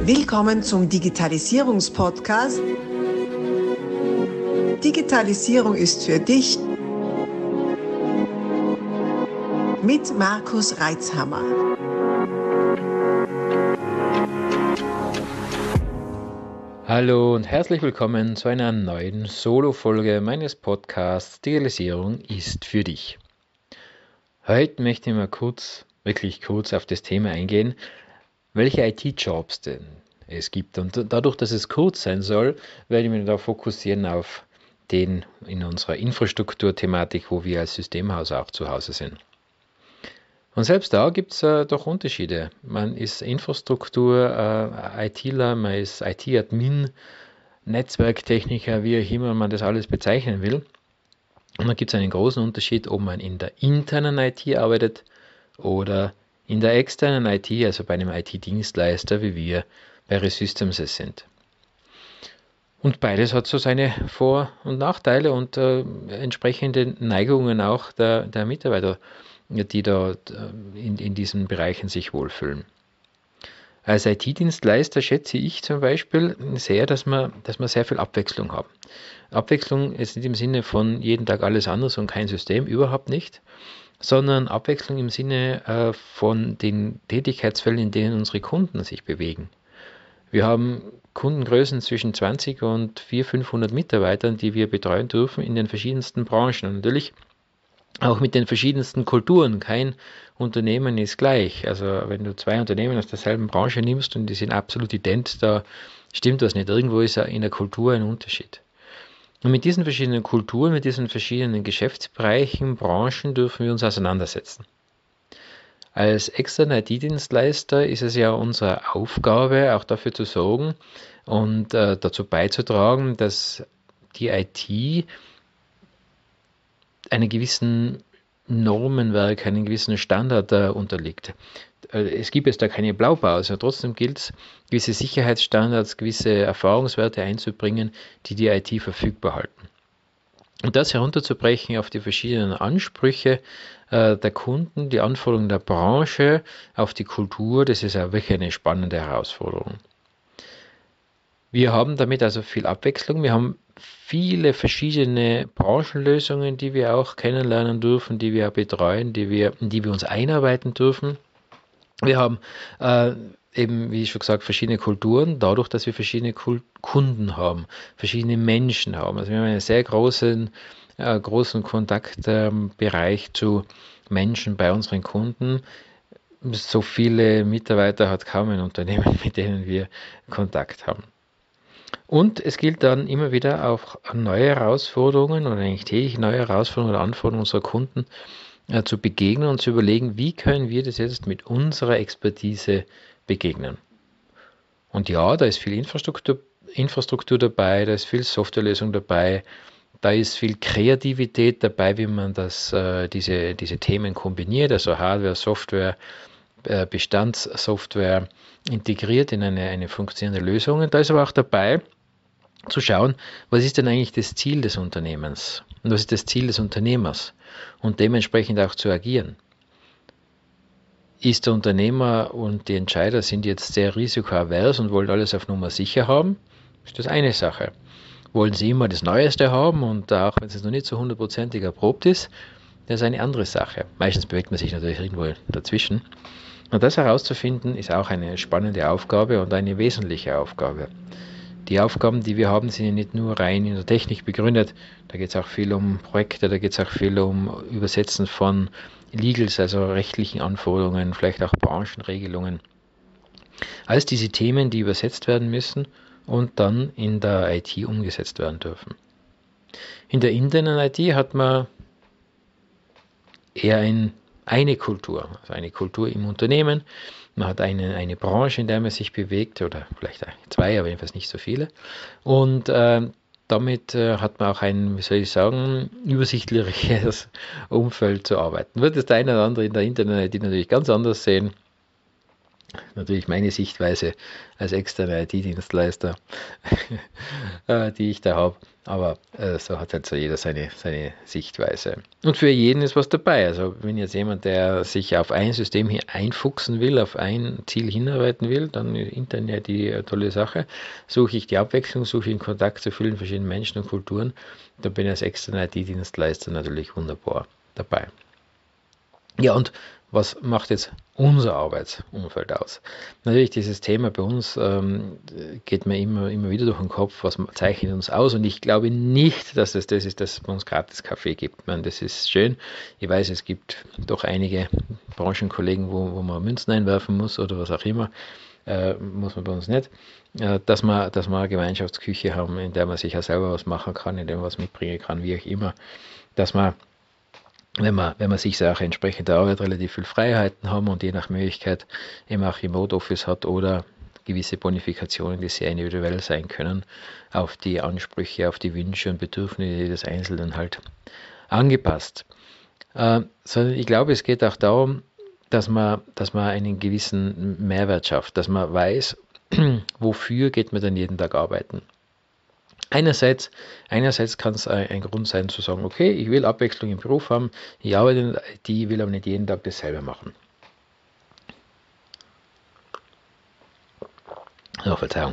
Willkommen zum Digitalisierungspodcast. Digitalisierung ist für dich mit Markus Reitzhammer. Hallo und herzlich willkommen zu einer neuen Solo-Folge meines Podcasts Digitalisierung ist für dich. Heute möchte ich mal wirklich kurz auf das Thema eingehen, welche IT-Jobs denn es gibt. Und dadurch, dass es kurz sein soll, werde ich mich da fokussieren auf den in unserer Infrastruktur-Thematik, wo wir als Systemhaus auch zu Hause sind. Und selbst da gibt es doch Unterschiede. Man ist Infrastruktur-ITler, man ist IT-Admin, Netzwerktechniker, wie auch immer man das alles bezeichnen will. Und da gibt es einen großen Unterschied, ob man in der internen IT arbeitet oder in der externen IT, also bei einem IT-Dienstleister, wie wir bei Resystems es sind. Und beides hat so seine Vor- und Nachteile und entsprechende Neigungen auch der Mitarbeiter, die da in diesen Bereichen sich wohlfühlen. Als IT-Dienstleister schätze ich zum Beispiel sehr, dass wir sehr viel Abwechslung haben. Abwechslung ist nicht im Sinne von jeden Tag alles anders und kein System, überhaupt nicht, sondern Abwechslung im Sinne von den Tätigkeitsfeldern, in denen unsere Kunden sich bewegen. Wir haben Kundengrößen zwischen 20 und 400-500 Mitarbeitern, die wir betreuen dürfen in den verschiedensten Branchen und natürlich auch mit den verschiedensten Kulturen. Kein Unternehmen ist gleich. Also wenn du zwei Unternehmen aus derselben Branche nimmst und die sind absolut ident, da stimmt was nicht. Irgendwo ist ja in der Kultur ein Unterschied. Und mit diesen verschiedenen Kulturen, mit diesen verschiedenen Geschäftsbereichen, Branchen dürfen wir uns auseinandersetzen. Als externer IT-Dienstleister ist es ja unsere Aufgabe, auch dafür zu sorgen und dazu beizutragen, dass die IT einem gewissen Normenwerk, einem gewissen Standard unterliegt. Es gibt jetzt da keine Blaupause, trotzdem gilt es, gewisse Sicherheitsstandards, gewisse Erfahrungswerte einzubringen, die die IT verfügbar halten. Und das herunterzubrechen auf die verschiedenen Ansprüche der Kunden, die Anforderungen der Branche, auf die Kultur, das ist ja wirklich eine spannende Herausforderung. Wir haben damit also viel Abwechslung, wir haben viele verschiedene Branchenlösungen, die wir auch kennenlernen dürfen, die wir betreuen, in die wir uns einarbeiten dürfen. Wir haben eben, wie schon gesagt, verschiedene Kulturen, dadurch, dass wir verschiedene Kunden haben, verschiedene Menschen haben. Also wir haben einen sehr großen Kontaktbereich zu Menschen bei unseren Kunden. So viele Mitarbeiter hat kaum ein Unternehmen, mit denen wir Kontakt haben. Und es gilt dann immer wieder auch neue Herausforderungen oder eigentlich täglich neue Herausforderungen oder Anforderungen unserer Kunden zu begegnen und zu überlegen, wie können wir das jetzt mit unserer Expertise begegnen. Und ja, da ist viel Infrastruktur dabei, da ist viel Softwarelösung dabei, da ist viel Kreativität dabei, wie man diese Themen kombiniert, also Hardware, Software, Bestandssoftware integriert in eine funktionierende Lösung. Und da ist aber auch dabei, zu schauen, was ist denn eigentlich das Ziel des Unternehmens und was ist das Ziel des Unternehmers und dementsprechend auch zu agieren. Ist der Unternehmer und die Entscheider sind jetzt sehr risikoavers und wollen alles auf Nummer sicher haben, ist das eine Sache. Wollen sie immer das Neueste haben und auch wenn es noch nicht so 100%ig erprobt ist, das ist eine andere Sache. Meistens bewegt man sich natürlich irgendwo dazwischen. Und das herauszufinden, ist auch eine spannende Aufgabe und eine wesentliche Aufgabe. Die Aufgaben, die wir haben, sind ja nicht nur rein in der Technik begründet. Da geht es auch viel um Projekte, da geht es auch viel um Übersetzen von Legals, also rechtlichen Anforderungen, vielleicht auch Branchenregelungen. Alles diese Themen, die übersetzt werden müssen und dann in der IT umgesetzt werden dürfen. In der internen IT hat man eher eine Kultur, also eine Kultur im Unternehmen. Man hat eine Branche, in der man sich bewegt, oder vielleicht zwei, aber jedenfalls nicht so viele. Und damit hat man auch ein, übersichtliches Umfeld zu arbeiten. Wird das der eine oder andere in der Internet-IT natürlich ganz anders sehen. natürlich meine Sichtweise als externer IT-Dienstleister, die ich da habe. Aber so hat halt so jeder seine Sichtweise. Und für jeden ist was dabei. Also wenn jetzt jemand, der sich auf ein System hier einfuchsen will, auf ein Ziel hinarbeiten will, dann ist Internet die tolle Sache. Suche ich die Abwechslung, suche ich den Kontakt zu vielen verschiedenen Menschen und Kulturen, da bin ich als externer IT-Dienstleister natürlich wunderbar dabei. Ja, und was macht jetzt unser Arbeitsumfeld aus? Natürlich, dieses Thema bei uns geht mir immer wieder durch den Kopf, was zeichnet uns aus, und ich glaube nicht, dass das ist, dass es bei uns gratis Kaffee gibt. Ich meine, das ist schön. Ich weiß, es gibt doch einige Branchenkollegen, wo man Münzen einwerfen muss oder was auch immer. Muss man bei uns nicht. Dass wir eine Gemeinschaftsküche haben, in der man sich auch selber was machen kann, in der man was mitbringen kann, wie auch immer. Dass man wenn man sich Sache entsprechend der Arbeit relativ viel Freiheiten haben und je nach Möglichkeit eben auch Remote Office hat oder gewisse Bonifikationen, die sehr individuell sein können, auf die Ansprüche, auf die Wünsche und Bedürfnisse des Einzelnen halt angepasst. Sondern ich glaube, es geht auch darum, dass man einen gewissen Mehrwert schafft, dass man weiß, wofür geht man denn jeden Tag arbeiten. Einerseits kann es ein Grund sein zu sagen, okay, ich will Abwechslung im Beruf haben, ich arbeite in der IT, will aber nicht jeden Tag dasselbe machen. Oh, Verzeihung.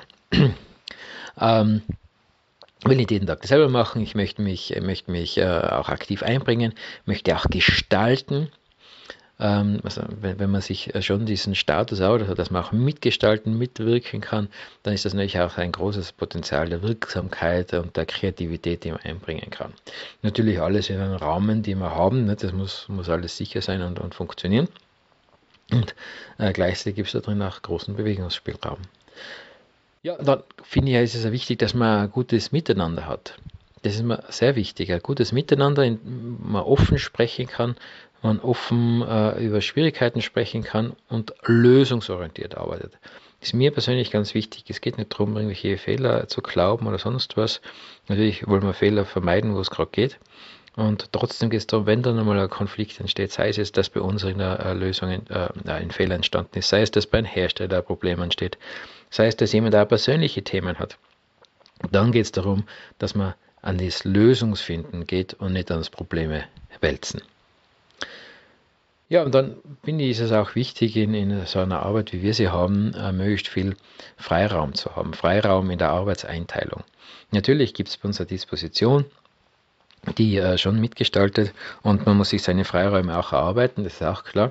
Will nicht jeden Tag dasselbe machen, ich möchte mich auch aktiv einbringen, möchte auch gestalten. Also wenn man sich schon diesen Status hat, also dass man auch mitgestalten, mitwirken kann, dann ist das natürlich auch ein großes Potenzial der Wirksamkeit und der Kreativität, die man einbringen kann. Natürlich alles in einem Rahmen, den wir haben, ne? Das muss alles sicher sein und funktionieren. Und gleichzeitig gibt es da drin auch großen Bewegungsspielraum. Ja, dann finde ich, ist es wichtig, dass man ein gutes Miteinander hat. Das ist mir sehr wichtig, ein gutes Miteinander, in dem man offen sprechen kann, man offen über Schwierigkeiten sprechen kann und lösungsorientiert arbeitet. Das ist mir persönlich ganz wichtig. Es geht nicht darum, irgendwelche Fehler zu glauben oder sonst was. Natürlich wollen wir Fehler vermeiden, wo es gerade geht. Und trotzdem geht es darum, wenn dann einmal ein Konflikt entsteht, sei es, dass bei uns irgendeine Lösung ein Fehler entstanden ist, sei es, dass bei einem Hersteller ein Problem entsteht, sei es, dass jemand auch persönliche Themen hat. Dann geht es darum, dass man an das Lösungsfinden geht und nicht an das Probleme wälzen. Ja, und dann finde ich, ist es auch wichtig, in so einer Arbeit, wie wir sie haben, möglichst viel Freiraum zu haben. Freiraum in der Arbeitseinteilung. Natürlich gibt es bei uns eine Disposition, die schon mitgestaltet, und man muss sich seine Freiräume auch erarbeiten, das ist auch klar.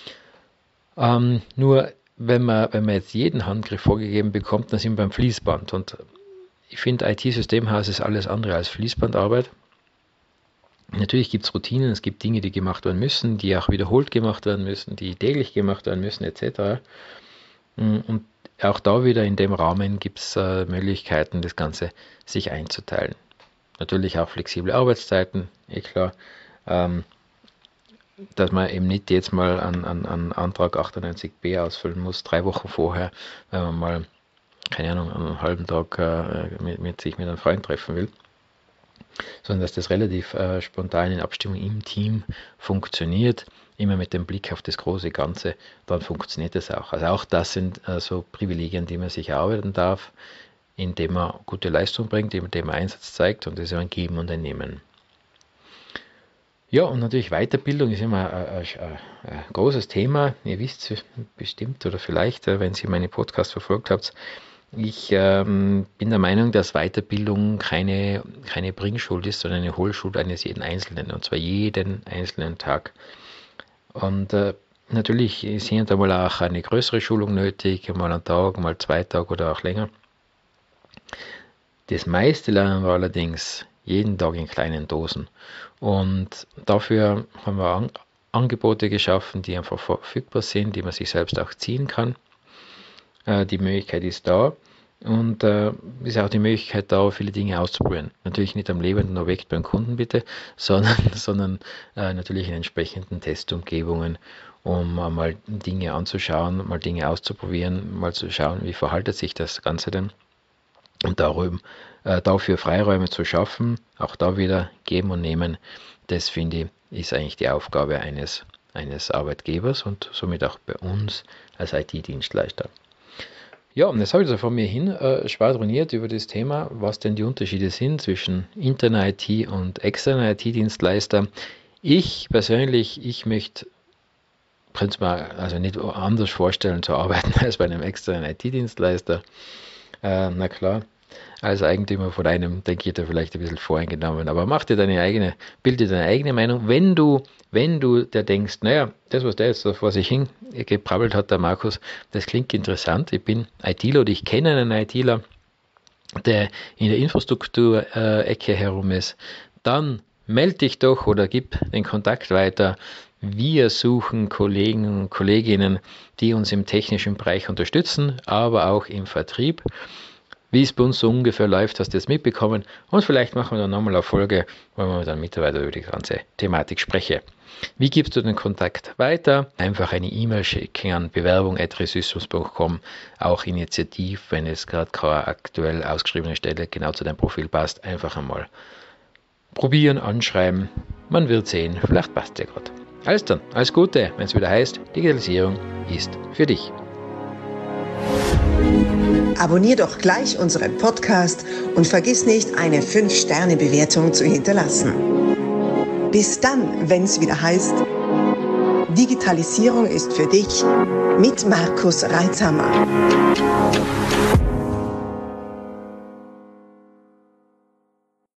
Nur wenn man jetzt jeden Handgriff vorgegeben bekommt, dann sind wir beim Fließband. Und ich finde, IT-Systemhaus ist alles andere als Fließbandarbeit. Natürlich gibt es Routinen, es gibt Dinge, die gemacht werden müssen, die auch wiederholt gemacht werden müssen, die täglich gemacht werden müssen, etc. Und auch da wieder in dem Rahmen gibt es Möglichkeiten, das Ganze sich einzuteilen. Natürlich auch flexible Arbeitszeiten, klar. Dass man eben nicht jetzt mal an Antrag 98b ausfüllen muss, 3 Wochen vorher, wenn man mal, keine Ahnung, einen halben Tag sich mit einem Freund treffen will, sondern dass das relativ spontan in Abstimmung im Team funktioniert, immer mit dem Blick auf das große Ganze, dann funktioniert das auch. Also auch das sind so Privilegien, die man sich erarbeiten darf, indem man gute Leistung bringt, indem man Einsatz zeigt, und das ist ein Geben und ein Nehmen. Ja, und natürlich Weiterbildung ist immer ein großes Thema. Ihr wisst bestimmt oder vielleicht, wenn Sie meine Podcast verfolgt habt, ich bin der Meinung, dass Weiterbildung keine Bringschuld ist, sondern eine Holschuld eines jeden Einzelnen, und zwar jeden einzelnen Tag. Und natürlich ist hier und da mal auch eine größere Schulung nötig, mal einen Tag, mal 2 Tage oder auch länger. Das meiste lernen wir allerdings jeden Tag in kleinen Dosen. Und dafür haben wir Angebote geschaffen, die einfach verfügbar sind, die man sich selbst auch ziehen kann. Die Möglichkeit ist da, und ist auch die Möglichkeit da, viele Dinge auszuprobieren. Natürlich nicht am lebenden Objekt beim Kunden bitte, sondern natürlich in entsprechenden Testumgebungen, um mal Dinge anzuschauen, mal Dinge auszuprobieren, mal zu schauen, wie verhaltet sich das Ganze denn. Und dafür Freiräume zu schaffen, auch da wieder geben und nehmen, das finde ich, ist eigentlich die Aufgabe eines eines Arbeitgebers und somit auch bei uns als IT-Dienstleister. Ja, und jetzt habe ich so von mir hin schwadroniert über das Thema, was denn die Unterschiede sind zwischen interner IT und externer IT-Dienstleister. Ich persönlich, möchte prinzipiell also nicht anders vorstellen zu arbeiten als bei einem externen IT-Dienstleister. Na klar, als Eigentümer von einem, denke ich, da vielleicht ein bisschen voreingenommen, aber mach dir bilde deine eigene Meinung. Wenn du dir denkst, naja, das, was der jetzt vor sich hingeprabbelt hat, der Markus, das klingt interessant, ich bin ITler oder ich kenne einen ITler, der in der Infrastruktur-Ecke herum ist, dann melde dich doch oder gib den Kontakt weiter. Wir suchen Kollegen und Kolleginnen, die uns im technischen Bereich unterstützen, aber auch im Vertrieb. Wie es bei uns so ungefähr läuft, hast du jetzt mitbekommen. Und vielleicht machen wir dann nochmal eine Folge, wo wir dann Mitarbeiter über die ganze Thematik sprechen. Wie gibst du den Kontakt weiter? Einfach eine E-Mail schicken an bewerbung@resystems.com. Auch initiativ, wenn es gerade keine aktuell ausgeschriebene Stelle genau zu deinem Profil passt, einfach einmal probieren, anschreiben. Man wird sehen, vielleicht passt es ja gerade. Alles dann, alles Gute, wenn es wieder heißt, Digitalisierung ist für dich. Abonnier doch gleich unseren Podcast und vergiss nicht, eine 5-Sterne-Bewertung zu hinterlassen. Bis dann, wenn es wieder heißt, Digitalisierung ist für dich mit Markus Reitzhammer.